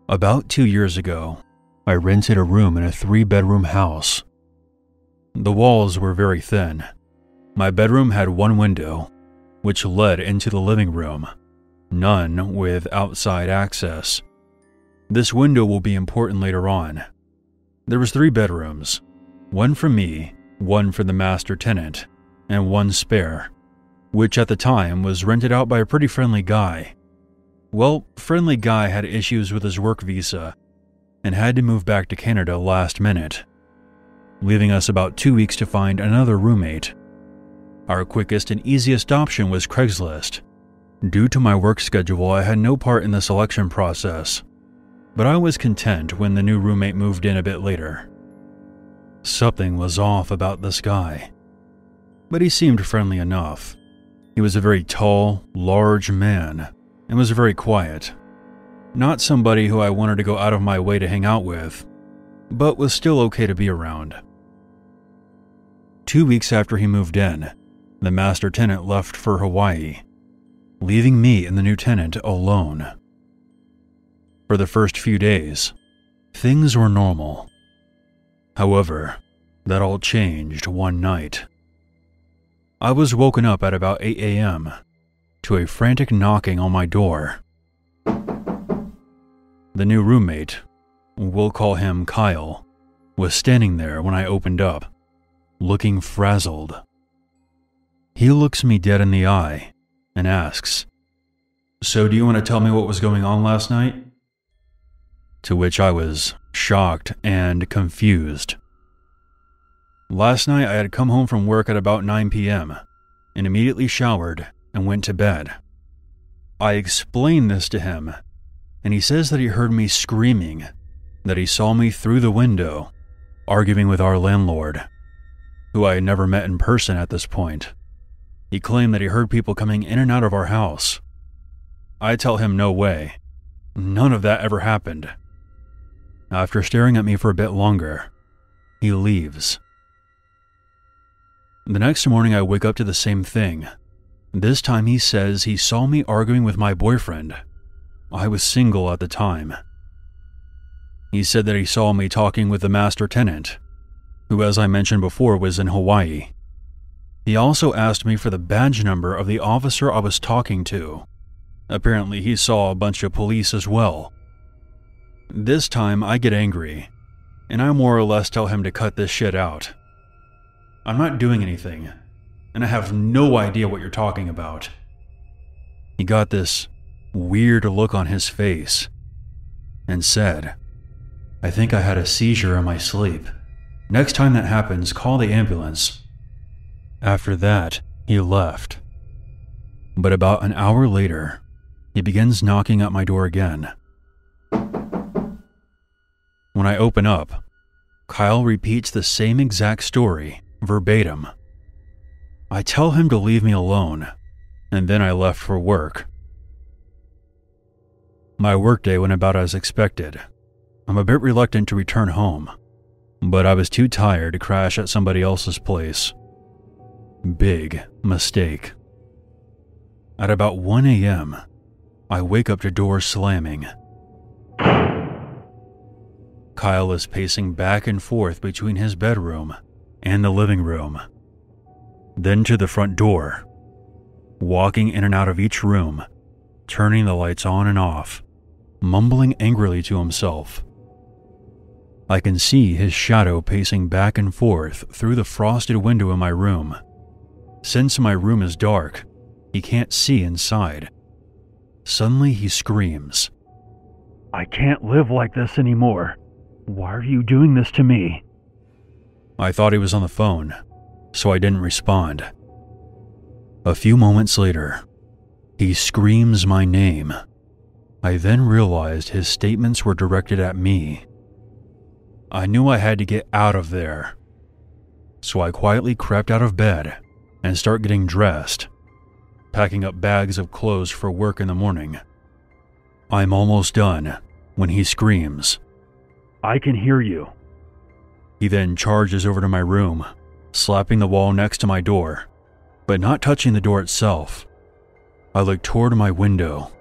About 2 years ago, I rented a room in a 3-bedroom house. The walls were very thin. My bedroom had one window, which led into the living room, none with outside access. This window will be important later on. There was 3 bedrooms, one for me, one for the master tenant, and one spare, which at the time was rented out by a pretty friendly guy. Well, friendly guy had issues with his work visa and had to move back to Canada last minute, leaving us about 2 weeks to find another roommate. Our quickest and easiest option was Craigslist. Due to my work schedule, I had no part in the selection process, but I was content when the new roommate moved in a bit later. Something was off about this guy, but he seemed friendly enough. He was a very tall, large man and was very quiet. Not somebody who I wanted to go out of my way to hang out with, but was still okay to be around. 2 weeks after he moved in, the master tenant left for Hawaii, leaving me and the new tenant alone. For the first few days, things were normal. However, that all changed one night. I was woken up at about 8 a.m. to a frantic knocking on my door. The new roommate, we'll call him Kyle, was standing there when I opened up, looking frazzled. He looks me dead in the eye and asks, "So do you want to tell me what was going on last night?" To which I was shocked and confused. Last night I had come home from work at about 9 p.m. and immediately showered and went to bed. I explained this to him, and he says that he heard me screaming, that he saw me through the window, arguing with our landlord, who I had never met in person at this point. He claimed that he heard people coming in and out of our house. I tell him no way. None of that ever happened. After staring at me for a bit longer, he leaves. The next morning I wake up to the same thing. This time he says he saw me arguing with my boyfriend. I was single at the time. He said that he saw me talking with the master tenant, who, as I mentioned before, was in Hawaii. He also asked me for the badge number of the officer I was talking to. Apparently he saw a bunch of police as well. This time I get angry, and I more or less tell him to cut this shit out. I'm not doing anything, and I have no idea what you're talking about. He got this weird look on his face and said, "I think I had a seizure in my sleep. Next time that happens, call the ambulance." After that, he left. But about an hour later, he begins knocking at my door again. When I open up, Kyle repeats the same exact story, verbatim. I tell him to leave me alone, and then I left for work. My workday went about as expected. I'm a bit reluctant to return home, but I was too tired to crash at somebody else's place. Big mistake. At about 1 a.m., I wake up to doors slamming. Kyle is pacing back and forth between his bedroom and the living room, then to the front door, walking in and out of each room, turning the lights on and off, mumbling angrily to himself. I can see his shadow pacing back and forth through the frosted window in my room. Since my room is dark, he can't see inside. Suddenly he screams, "I can't live like this anymore. Why are you doing this to me?" I thought he was on the phone, so I didn't respond. A few moments later, he screams my name. I then realized his statements were directed at me. I knew I had to get out of there, so I quietly crept out of bed and started getting dressed, packing up bags of clothes for work in the morning. I'm almost done when he screams, "I can hear you." He then charges over to my room, slapping the wall next to my door, but not touching the door itself. I look toward my window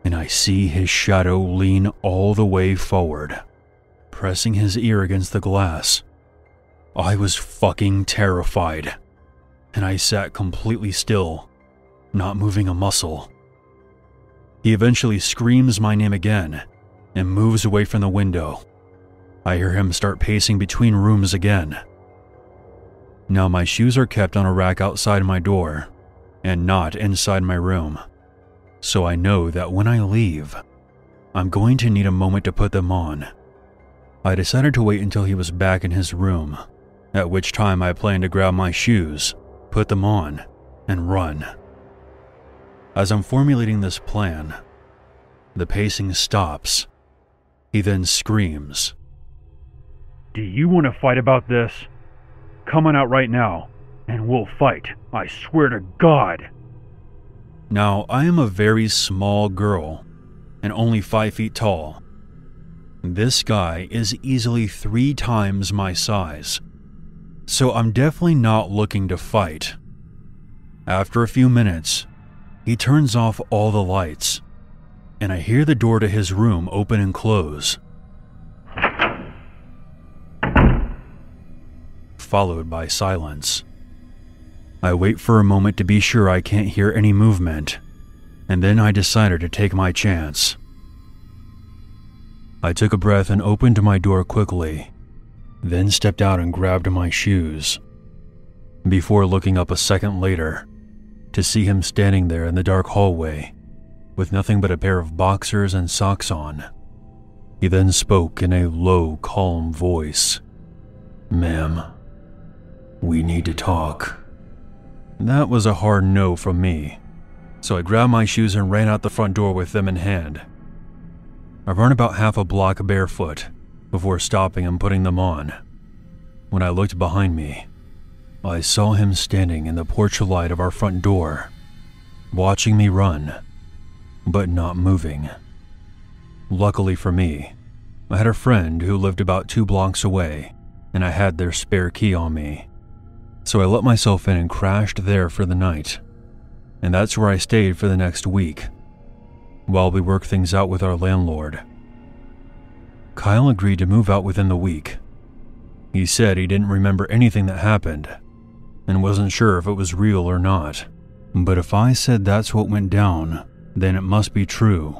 and I see his shadow lean all the way forward, pressing his ear against the glass. I was fucking terrified, and I sat completely still, not moving a muscle. He eventually screams my name again and moves away from the window. I hear him start pacing between rooms again. Now my shoes are kept on a rack outside my door and not inside my room, so I know that when I leave, I'm going to need a moment to put them on. I decided to wait until he was back in his room, at which time I planned to grab my shoes, put them on, and run. As I'm formulating this plan, the pacing stops. He then screams, "Do you want to fight about this? Come on out right now, and we'll fight, I swear to God." Now, I am a very small girl, and only 5 feet tall. This guy is easily 3 times my size, so I'm definitely not looking to fight. After a few minutes, he turns off all the lights, and I hear the door to his room open and close, followed by silence. I wait for a moment to be sure I can't hear any movement, and then I decided to take my chance. I took a breath and opened my door quickly, then stepped out and grabbed my shoes, before looking up a second later to see him standing there in the dark hallway with nothing but a pair of boxers and socks on. He then spoke in a low, calm voice. "Ma'am, we need to talk." That was a hard no from me, so I grabbed my shoes and ran out the front door with them in hand. I ran about half a block barefoot before stopping and putting them on. When I looked behind me, I saw him standing in the porch light of our front door, watching me run, but not moving. Luckily for me, I had a friend who lived about 2 blocks away, and I had their spare key on me. So I let myself in and crashed there for the night, and that's where I stayed for the next week, while we worked things out with our landlord. Kyle agreed to move out within the week. He said he didn't remember anything that happened, and wasn't sure if it was real or not, but if I said that's what went down, then it must be true.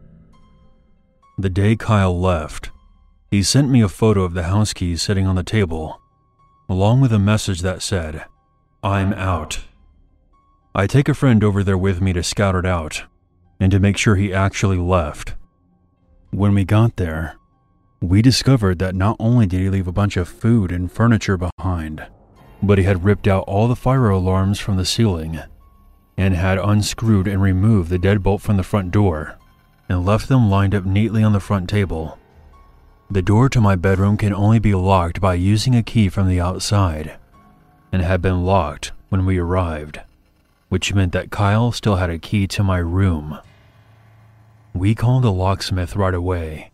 The day Kyle left, he sent me a photo of the house keys sitting on the table, along with a message that said, "I'm out." I take a friend over there with me to scout it out, and to make sure he actually left. When we got there, we discovered that not only did he leave a bunch of food and furniture behind, but he had ripped out all the fire alarms from the ceiling, and had unscrewed and removed the deadbolt from the front door, and left them lined up neatly on the front table. The door to my bedroom can only be locked by using a key from the outside, and had been locked when we arrived, which meant that Kyle still had a key to my room. We called a locksmith right away.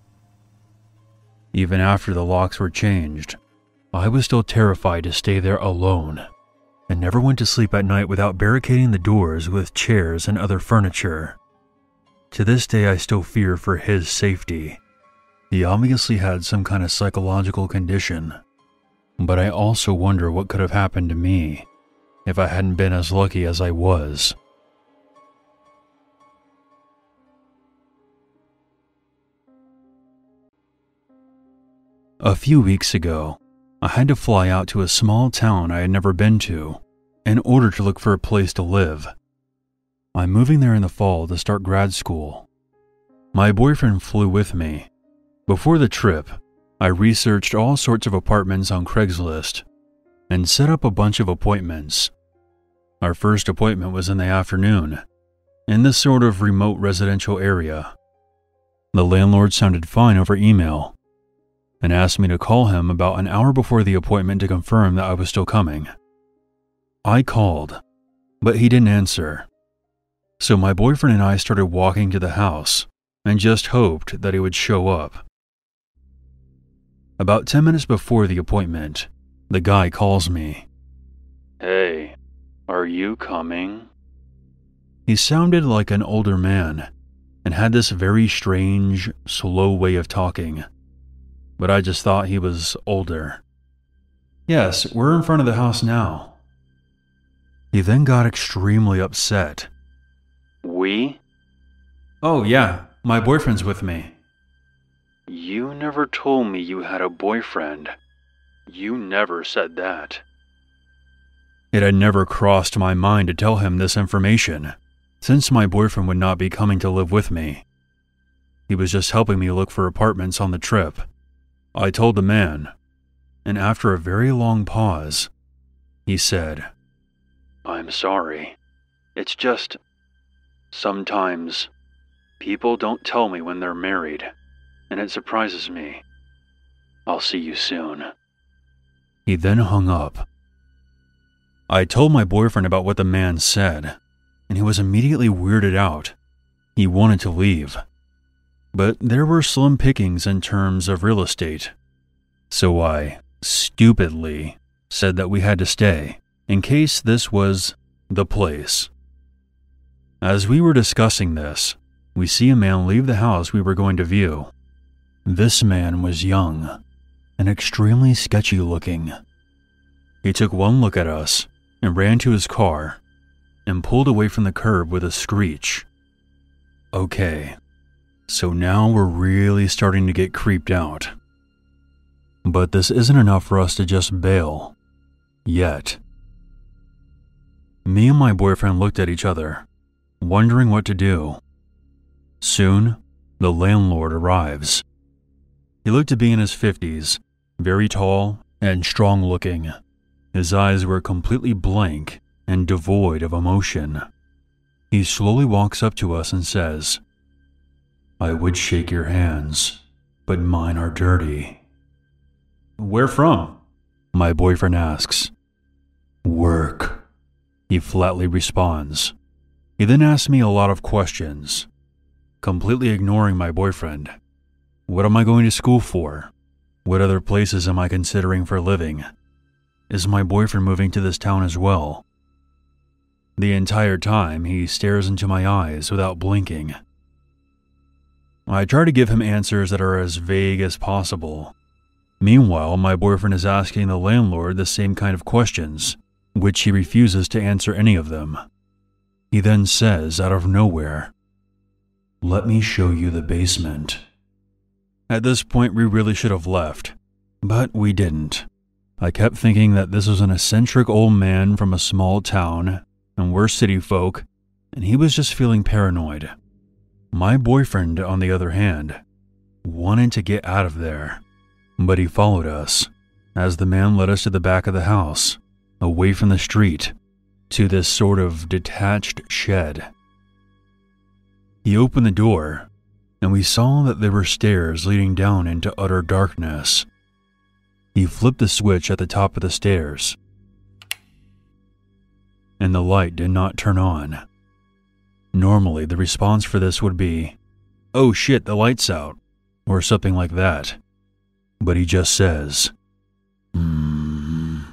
Even after the locks were changed, I was still terrified to stay there alone, and never went to sleep at night without barricading the doors with chairs and other furniture. To this day, I still fear for his safety. He obviously had some kind of psychological condition, but I also wonder what could have happened to me if I hadn't been as lucky as I was. A few weeks ago, I had to fly out to a small town I had never been to in order to look for a place to live. I'm moving there in the fall to start grad school. My boyfriend flew with me. Before the trip, I researched all sorts of apartments on Craigslist and set up a bunch of appointments. Our first appointment was in the afternoon, in this sort of remote residential area. The landlord sounded fine over email and asked me to call him about an hour before the appointment to confirm that I was still coming. I called, but he didn't answer. So my boyfriend and I started walking to the house and just hoped that he would show up. About 10 minutes before the appointment, the guy calls me. "Hey, are you coming?" He sounded like an older man, and had this very strange, slow way of talking. But I just thought he was older. "Yes, we're in front of the house now." He then got extremely upset. "We?" "Oh yeah, my boyfriend's with me." "You never told me you had a boyfriend. You never said that." It had never crossed my mind to tell him this information, since my boyfriend would not be coming to live with me. He was just helping me look for apartments on the trip. I told the man, and after a very long pause, he said, "I'm sorry. It's just, sometimes people don't tell me when they're married, and it surprises me. I'll see you soon." He then hung up. I told my boyfriend about what the man said, and he was immediately weirded out. He wanted to leave. But there were slim pickings in terms of real estate, so I stupidly said that we had to stay, in case this was the place. As we were discussing this, we see a man leave the house we were going to view. This man was young and extremely sketchy looking. He took one look at us and ran to his car and pulled away from the curb with a screech. Okay, so now we're really starting to get creeped out. But this isn't enough for us to just bail. Yet. Me and my boyfriend looked at each other, wondering what to do. Soon, the landlord arrives. He looked to be in his 50s, very tall and strong looking. His eyes were completely blank and devoid of emotion. He slowly walks up to us and says, "I would shake your hands, but mine are dirty." "Where from?" my boyfriend asks. "Work," he flatly responds. He then asks me a lot of questions, completely ignoring my boyfriend. What am I going to school for? What other places am I considering for living? Is my boyfriend moving to this town as well? The entire time, he stares into my eyes without blinking. I try to give him answers that are as vague as possible. Meanwhile, my boyfriend is asking the landlord the same kind of questions, which he refuses to answer any of them. He then says, out of nowhere, "Let me show you the basement." At this point, we really should have left, but we didn't. I kept thinking that this was an eccentric old man from a small town, and we're city folk, and he was just feeling paranoid. My boyfriend, on the other hand, wanted to get out of there, but he followed us, as the man led us to the back of the house, away from the street, to this sort of detached shed. He opened the door, and we saw that there were stairs leading down into utter darkness. He flipped the switch at the top of the stairs, and the light did not turn on. Normally, the response for this would be, "Oh shit, the light's out," or something like that. But he just says, and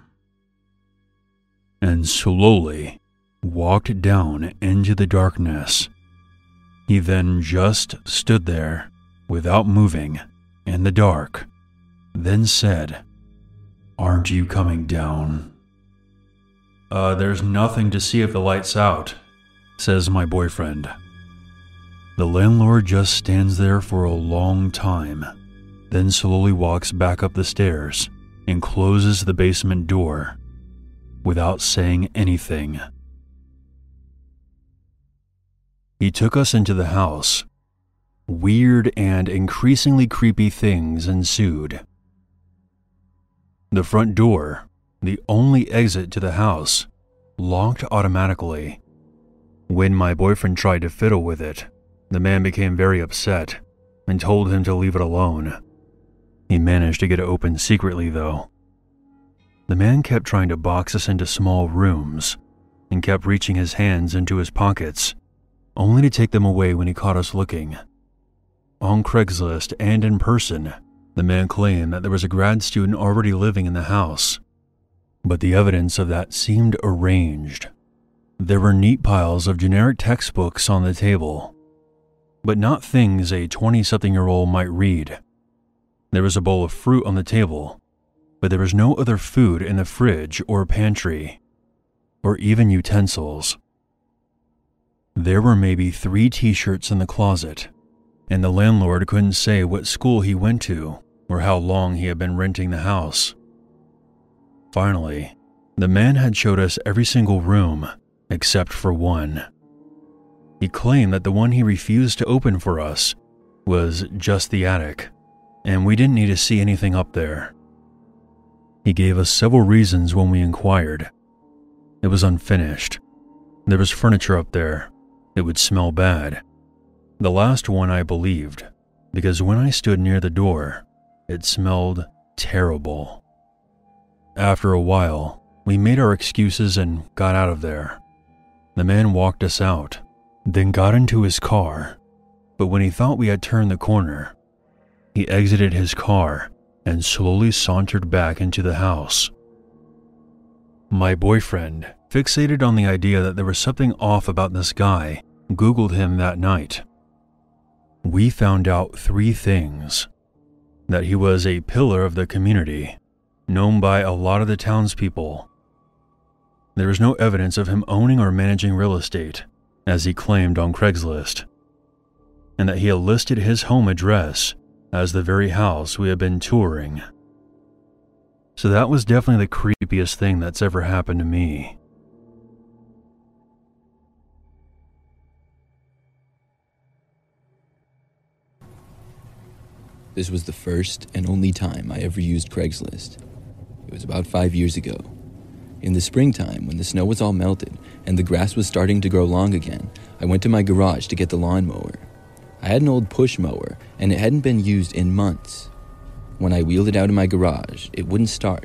slowly walked down into the darkness. He then just stood there, without moving, in the dark, then said, "Aren't you coming down?" There's nothing to see if the light's out," says my boyfriend. The landlord just stands there for a long time, then slowly walks back up the stairs and closes the basement door without saying anything. He took us into the house. Weird and increasingly creepy things ensued. The front door, the only exit to the house, locked automatically. When my boyfriend tried to fiddle with it, the man became very upset and told him to leave it alone. He managed to get it open secretly, though. The man kept trying to box us into small rooms and kept reaching his hands into his pockets, only to take them away when he caught us looking. On Craigslist and in person, the man claimed that there was a grad student already living in the house, but the evidence of that seemed arranged. There were neat piles of generic textbooks on the table. but not things a 20-something-year-old might read. There was a bowl of fruit on the table, but there was no other food in the fridge or pantry, or even utensils. There were maybe 3 t-shirts in the closet, and the landlord couldn't say what school he went to or how long he had been renting the house. Finally, the man had showed us every single room except for one. He claimed that the one he refused to open for us was just the attic, and we didn't need to see anything up there. He gave us several reasons when we inquired. It was unfinished. There was furniture up there. It would smell bad. The last one I believed, because when I stood near the door, it smelled terrible. After a while, we made our excuses and got out of there. The man walked us out, then got into his car, but when he thought we had turned the corner, he exited his car and slowly sauntered back into the house. My boyfriend, fixated on the idea that there was something off about this guy, Googled him that night. We found out 3 things. That he was a pillar of the community, known by a lot of the townspeople. There is no evidence of him owning or managing real estate, as he claimed on Craigslist, and that he had listed his home address as the very house we had been touring. So that was definitely the creepiest thing that's ever happened to me. This was the first and only time I ever used Craigslist. It was about 5 years ago. In the springtime, when the snow was all melted and the grass was starting to grow long again, I went to my garage to get the lawnmower. I had an old push mower, and it hadn't been used in months. When I wheeled it out of my garage, it wouldn't start.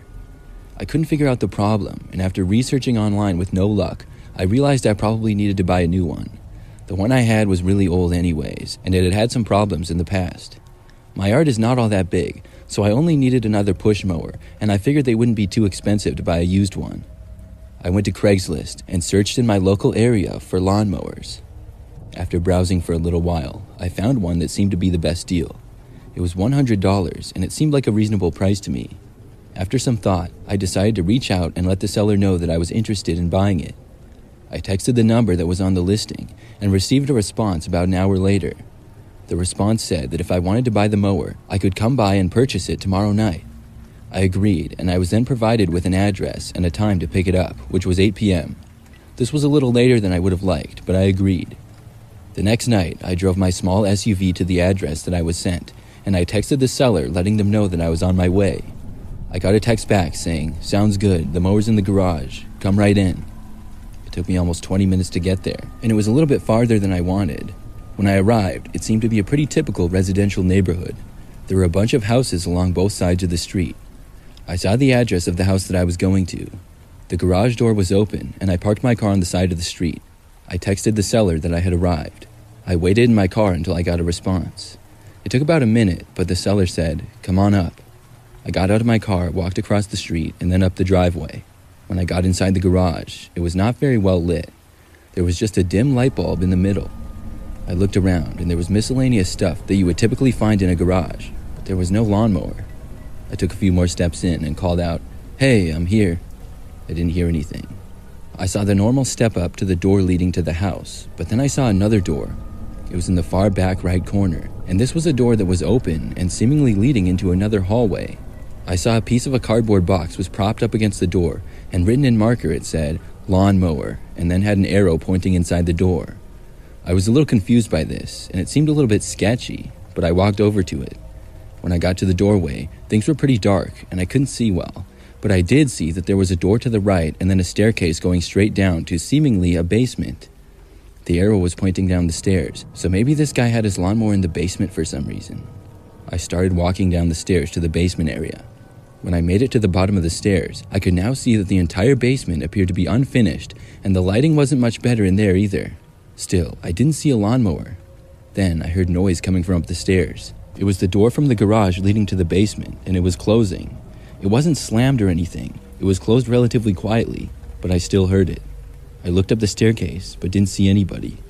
I couldn't figure out the problem, and after researching online with no luck, I realized I probably needed to buy a new one. The one I had was really old anyways, and it had had some problems in the past. My yard is not all that big, so I only needed another push mower, and I figured they wouldn't be too expensive to buy a used one. I went to Craigslist and searched in my local area for lawnmowers. After browsing for a little while, I found one that seemed to be the best deal. It was $100, and it seemed like a reasonable price to me. After some thought, I decided to reach out and let the seller know that I was interested in buying it. I texted the number that was on the listing and received a response about an hour later. The response said that if I wanted to buy the mower, I could come by and purchase it tomorrow night. I agreed, and I was then provided with an address and a time to pick it up, which was 8 p.m. This was a little later than I would have liked, but I agreed. The next night, I drove my small SUV to the address that I was sent, and I texted the seller letting them know that I was on my way. I got a text back saying, "Sounds good, the mower's in the garage, come right in." It took me almost 20 minutes to get there, and it was a little bit farther than I wanted. When I arrived, it seemed to be a pretty typical residential neighborhood. There were a bunch of houses along both sides of the street. I saw the address of the house that I was going to. The garage door was open, and I parked my car on the side of the street. I texted the seller that I had arrived. I waited in my car until I got a response. It took about a minute, but the seller said, "Come on up." I got out of my car, walked across the street, and then up the driveway. When I got inside the garage, it was not very well lit. There was just a dim light bulb in the middle. I looked around, and there was miscellaneous stuff that you would typically find in a garage, but there was no lawnmower. I took a few more steps in and called out, "Hey, I'm here." I didn't hear anything. I saw the normal step up to the door leading to the house, but then I saw another door. It was in the far back right corner, and this was a door that was open and seemingly leading into another hallway. I saw a piece of a cardboard box was propped up against the door, and written in marker it said, "Lawnmower," and then had an arrow pointing inside the door. I was a little confused by this, and it seemed a little bit sketchy, but I walked over to it. When I got to the doorway, things were pretty dark, and I couldn't see well, but I did see that there was a door to the right and then a staircase going straight down to seemingly a basement. The arrow was pointing down the stairs, so maybe this guy had his lawnmower in the basement for some reason. I started walking down the stairs to the basement area. When I made it to the bottom of the stairs, I could now see that the entire basement appeared to be unfinished, and the lighting wasn't much better in there either. Still, I didn't see a lawnmower. Then I heard noise coming from up the stairs. It was the door from the garage leading to the basement, and it was closing. It wasn't slammed or anything. It was closed relatively quietly, but I still heard it. I looked up the staircase, but didn't see anybody.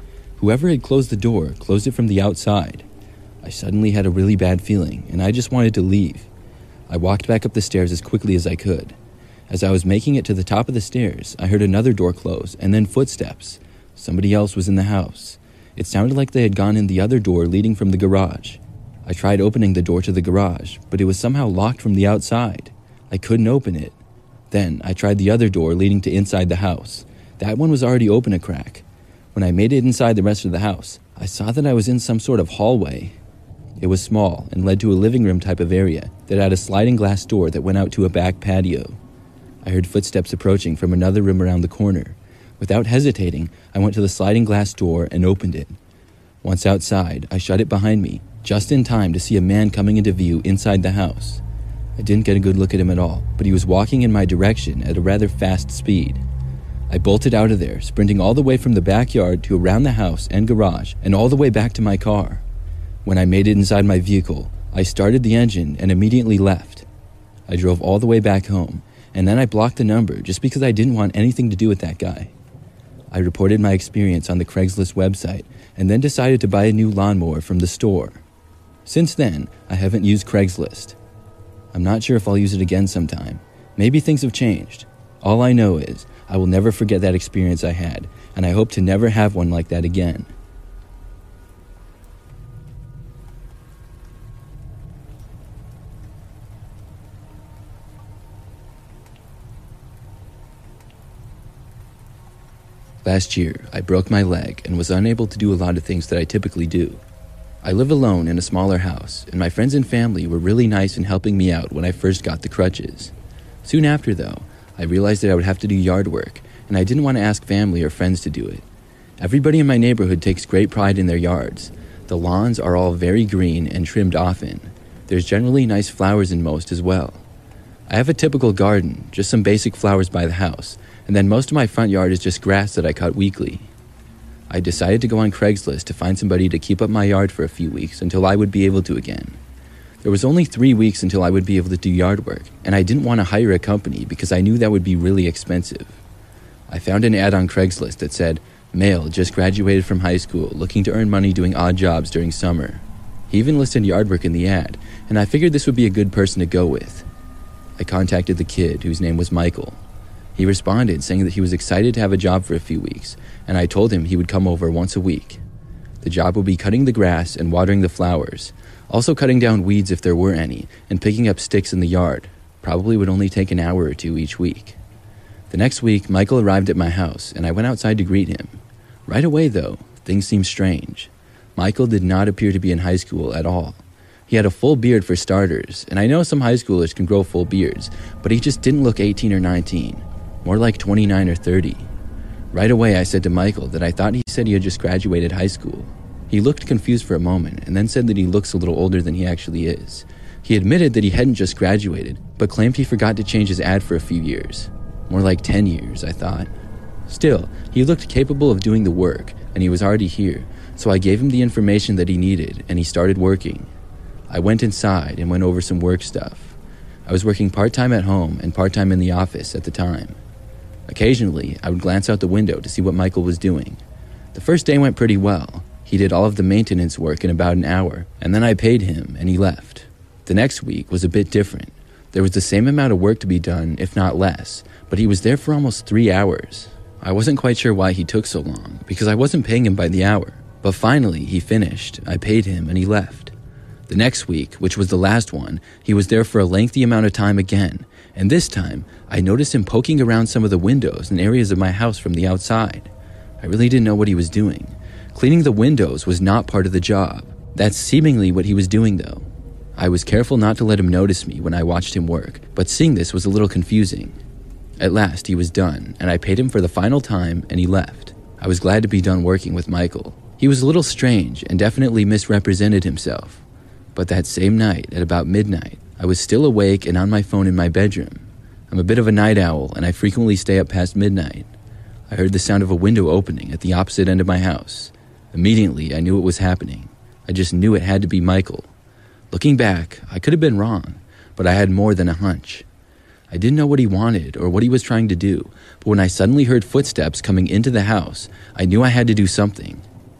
Whoever had closed the door closed it from the outside. I suddenly had a really bad feeling, and I just wanted to leave. I walked back up the stairs as quickly as I could. As I was making it to the top of the stairs, I heard another door close, and then footsteps. Somebody else was in the house. It sounded like they had gone in the other door leading from the garage. I tried opening the door to the garage, but it was somehow locked from the outside. I couldn't open it. Then I tried the other door leading to inside the house. That one was already open a crack. When I made it inside the rest of the house, I saw that I was in some sort of hallway. It was small and led to a living room type of area that had a sliding glass door that went out to a back patio. I heard footsteps approaching from another room around the corner. Without hesitating, I went to the sliding glass door and opened it. Once outside, I shut it behind me, just in time to see a man coming into view inside the house. I didn't get a good look at him at all, but he was walking in my direction at a rather fast speed. I bolted out of there, sprinting all the way from the backyard to around the house and garage and all the way back to my car. When I made it inside my vehicle, I started the engine and immediately left. I drove all the way back home, and then I blocked the number just because I didn't want anything to do with that guy. I reported my experience on the Craigslist website and then decided to buy a new lawnmower from the store. Since then, I haven't used Craigslist. I'm not sure if I'll use it again sometime. Maybe things have changed. All I know is I will never forget that experience I had, and I hope to never have one like that again. Last year, I broke my leg and was unable to do a lot of things that I typically do. I live alone in a smaller house, and my friends and family were really nice in helping me out when I first got the crutches. Soon after, though, I realized that I would have to do yard work, and I didn't want to ask family or friends to do it. Everybody in my neighborhood takes great pride in their yards. The lawns are all very green and trimmed often. There's generally nice flowers in most as well. I have a typical garden, just some basic flowers by the house, and then most of my front yard is just grass that I cut weekly. I decided to go on Craigslist to find somebody to keep up my yard for a few weeks until I would be able to again. There was only 3 weeks until I would be able to do yard work, and I didn't want to hire a company because I knew that would be really expensive. I found an ad on Craigslist that said, "Male just graduated from high school, looking to earn money doing odd jobs during summer." He even listed yard work in the ad, and I figured this would be a good person to go with. I contacted the kid, whose name was Michael. He responded saying that he was excited to have a job for a few weeks, and I told him he would come over once a week. The job would be cutting the grass and watering the flowers, also cutting down weeds if there were any, and picking up sticks in the yard. Probably would only take an hour or two each week. The next week, Michael arrived at my house, and I went outside to greet him. Right away, though, things seemed strange. Michael did not appear to be in high school at all. He had a full beard for starters, and I know some high schoolers can grow full beards, but he just didn't look 18 or 19. More like 29 or 30. Right away, I said to Michael that I thought he said he had just graduated high school. He looked confused for a moment and then said that he looks a little older than he actually is. He admitted that he hadn't just graduated, but claimed he forgot to change his ad for a few years. More like 10 years, I thought. Still, he looked capable of doing the work, and he was already here, so I gave him the information that he needed, and he started working. I went inside and went over some work stuff. I was working part-time at home and part-time in the office at the time. Occasionally, I would glance out the window to see what Michael was doing. The first day went pretty well. He did all of the maintenance work in about an hour, and then I paid him, and he left. The next week was a bit different. There was the same amount of work to be done, if not less, but he was there for almost 3 hours. I wasn't quite sure why he took so long, because I wasn't paying him by the hour. But finally, he finished, I paid him, and he left. The next week, which was the last one, he was there for a lengthy amount of time again, and this time, I noticed him poking around some of the windows and areas of my house from the outside. I really didn't know what he was doing. Cleaning the windows was not part of the job. That's seemingly what he was doing, though. I was careful not to let him notice me when I watched him work, but seeing this was a little confusing. At last, he was done, and I paid him for the final time, and he left. I was glad to be done working with Michael. He was a little strange and definitely misrepresented himself. But that same night, at about midnight, I was still awake and on my phone in my bedroom. I'm a bit of a night owl, and I frequently stay up past midnight. I heard the sound of a window opening at the opposite end of my house. Immediately, I knew what was happening. I just knew it had to be Michael. Looking back, I could have been wrong, but I had more than a hunch. I didn't know what he wanted or what he was trying to do, but when I suddenly heard footsteps coming into the house, I knew I had to do something.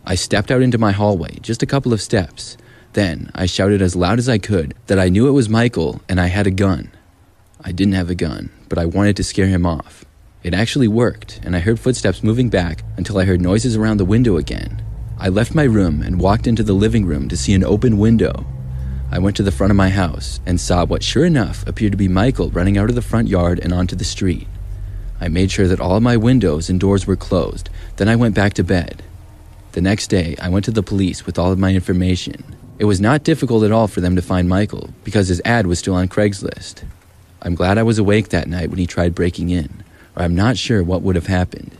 I stepped out into my hallway, just a couple of steps. Then I shouted as loud as I could that I knew it was Michael and I had a gun. I didn't have a gun, but I wanted to scare him off. It actually worked, and I heard footsteps moving back until I heard noises around the window again. I left my room and walked into the living room to see an open window. I went to the front of my house and saw what sure enough appeared to be Michael running out of the front yard and onto the street. I made sure that all of my windows and doors were closed. Then I went back to bed. The next day, I went to the police with all of my information. It was not difficult at all for them to find Michael because his ad was still on Craigslist. I'm glad I was awake that night when he tried breaking in, or I'm not sure what would have happened.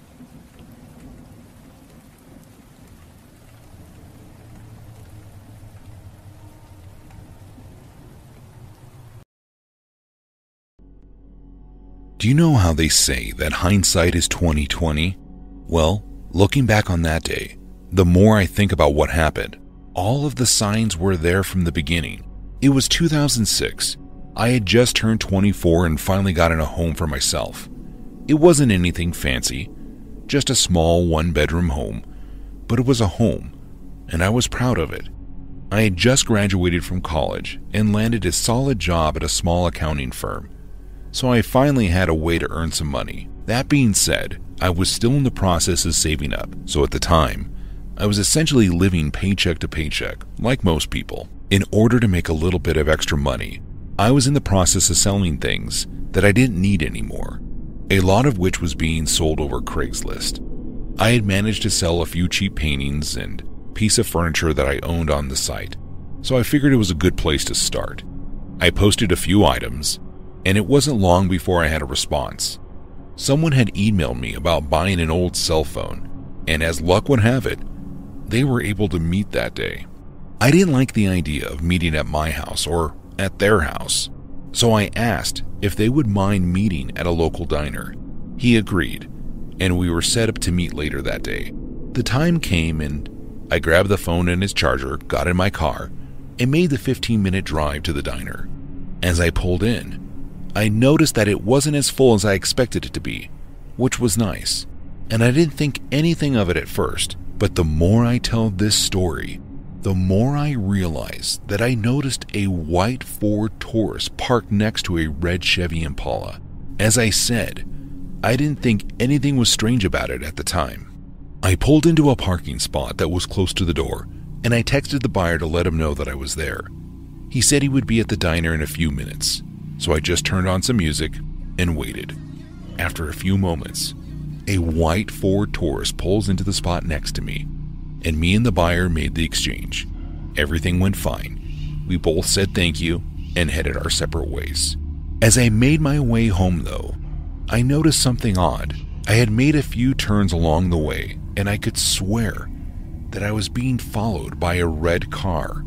Do you know how they say that hindsight is 20/20? Well, looking back on that day, the more I think about what happened, all of the signs were there from the beginning. It was 2006. I had just turned 24 and finally gotten a home for myself. It wasn't anything fancy, just a small one-bedroom home, but it was a home, and I was proud of it. I had just graduated from college and landed a solid job at a small accounting firm, so I finally had a way to earn some money. That being said, I was still in the process of saving up, so at the time, I was essentially living paycheck to paycheck, like most people. In order to make a little bit of extra money, I was in the process of selling things that I didn't need anymore, a lot of which was being sold over Craigslist. I had managed to sell a few cheap paintings and piece of furniture that I owned on the site, so I figured it was a good place to start. I posted a few items, and it wasn't long before I had a response. Someone had emailed me about buying an old cell phone, and as luck would have it, they were able to meet that day. I didn't like the idea of meeting at my house or at their house, so I asked if they would mind meeting at a local diner. He agreed, and we were set up to meet later that day. The time came and I grabbed the phone and its charger, got in my car, and made the 15-minute drive to the diner. As I pulled in, I noticed that it wasn't as full as I expected it to be, which was nice, and I didn't think anything of it at first, but the more I tell this story, the more I realize that I noticed a white Ford Taurus parked next to a red Chevy Impala. As I said, I didn't think anything was strange about it at the time. I pulled into a parking spot that was close to the door, and I texted the buyer to let him know that I was there. He said he would be at the diner in a few minutes, so I just turned on some music and waited. After a few moments, a white Ford Taurus pulls into the spot next to me, and me and the buyer made the exchange. Everything went fine. We both said thank you and headed our separate ways. As I made my way home, though, I noticed something odd. I had made a few turns along the way, and I could swear that I was being followed by a red car.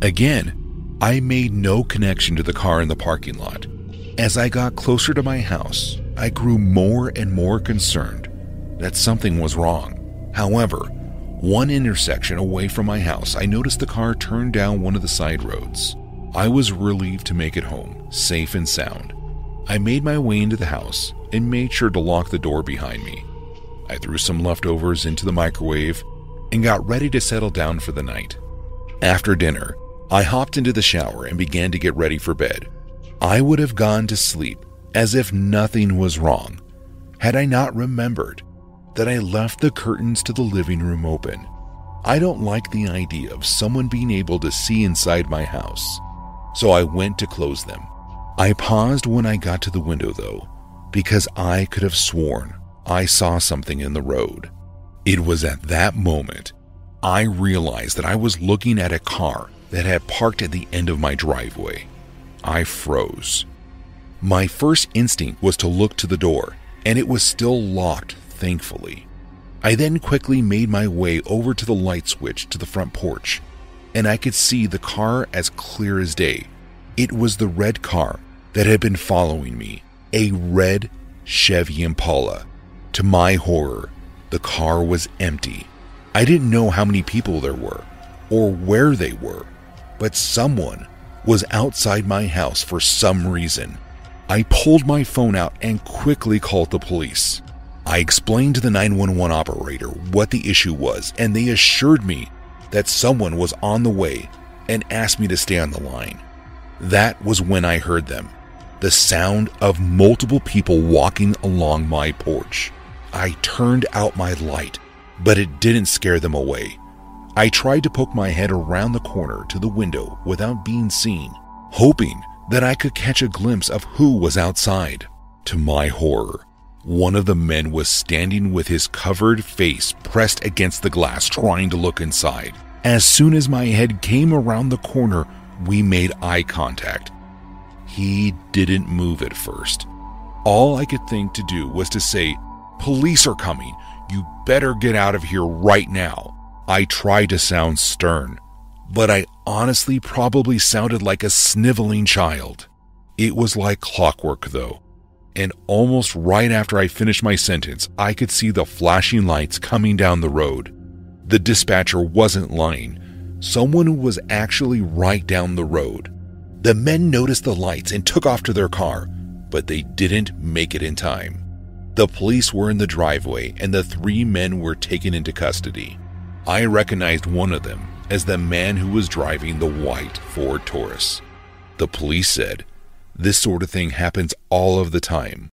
Again, I made no connection to the car in the parking lot. As I got closer to my house, I grew more and more concerned that something was wrong. However, one intersection away from my house, I noticed the car turn down one of the side roads. I was relieved to make it home, safe and sound. I made my way into the house and made sure to lock the door behind me. I threw some leftovers into the microwave and got ready to settle down for the night. After dinner, I hopped into the shower and began to get ready for bed. I would have gone to sleep as if nothing was wrong had I not remembered that I left the curtains to the living room open. I don't like the idea of someone being able to see inside my house, so I went to close them. I paused when I got to the window though, because I could have sworn I saw something in the road. It was at that moment I realized that I was looking at a car that had parked at the end of my driveway. I froze. My first instinct was to look to the door, and it was still locked, thankfully. I then quickly made my way over to the light switch to the front porch, and I could see the car as clear as day. It was the red car that had been following me, a red Chevy Impala. To my horror, the car was empty. I didn't know how many people there were, or where they were, but someone was outside my house for some reason. I pulled my phone out and quickly called the police. I explained to the 911 operator what the issue was, and they assured me that someone was on the way and asked me to stay on the line. That was when I heard them, the sound of multiple people walking along my porch. I turned out my light, but it didn't scare them away. I tried to poke my head around the corner to the window without being seen, hoping that I could catch a glimpse of who was outside. To my horror, one of the men was standing with his covered face pressed against the glass trying to look inside. As soon as my head came around the corner, we made eye contact. He didn't move at first. All I could think to do was to say, "Police are coming. You better get out of here right now." I tried to sound stern, but I honestly probably sounded like a sniveling child. It was like clockwork though, and almost right after I finished my sentence, I could see the flashing lights coming down the road. The dispatcher wasn't lying. Someone was actually right down the road. The men noticed the lights and took off to their car, but they didn't make it in time. The police were in the driveway and the 3 men were taken into custody. I recognized one of them as the man who was driving the white Ford Taurus. The police said, "This sort of thing happens all of the time.